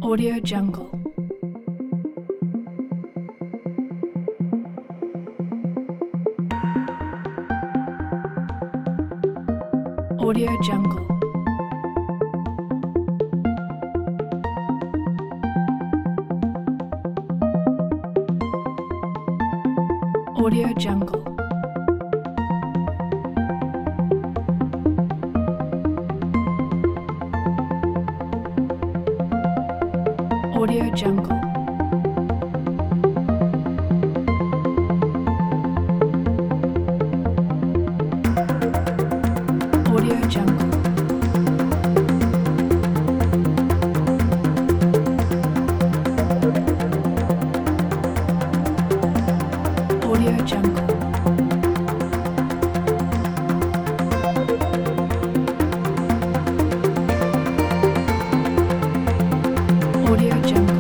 Audio Jungle. Audio Jungle. Audio Jungle. Audio Jungle. Audio Jungle. Audio Jungle. Audio Jungle.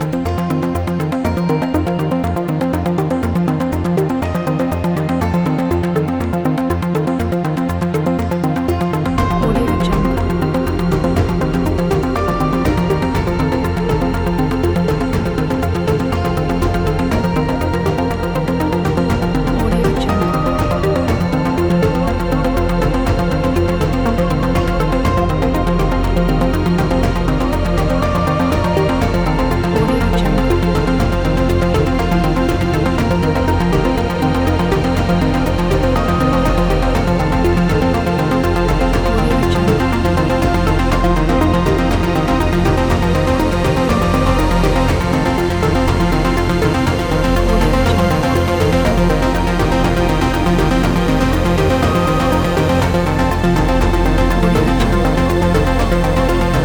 Audio Jungle. Audio Jungle. Audio Jungle. Audio Jungle. Audio Jungle. Audio Jungle.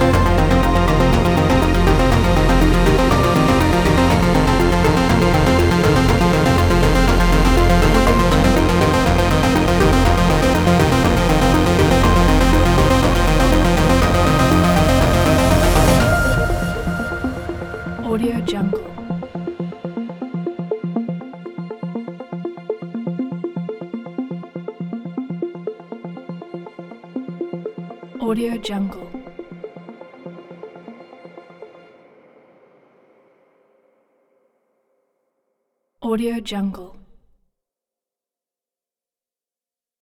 Audio Jungle. Audio Jungle. Audio Jungle.